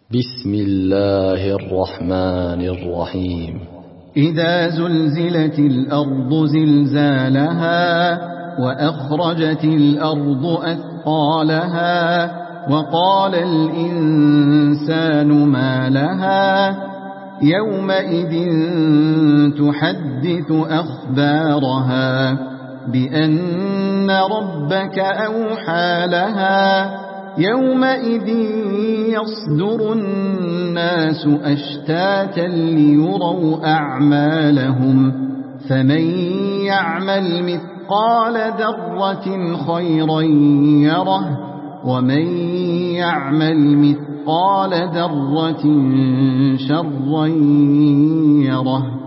بسم الله الرحمن الرحيم. إذا زلزلت الأرض زلزالها وأخرجت الأرض أثقالها وقال الإنسان ما لها يومئذ تحدث أخبارها بأن ربك أوحى لها يومئذ يصدر الناس أشتاتا ليروا أعمالهم فمن يعمل مثقال ذرة خيرا يره ومن يعمل مثقال ذرة شرا يره.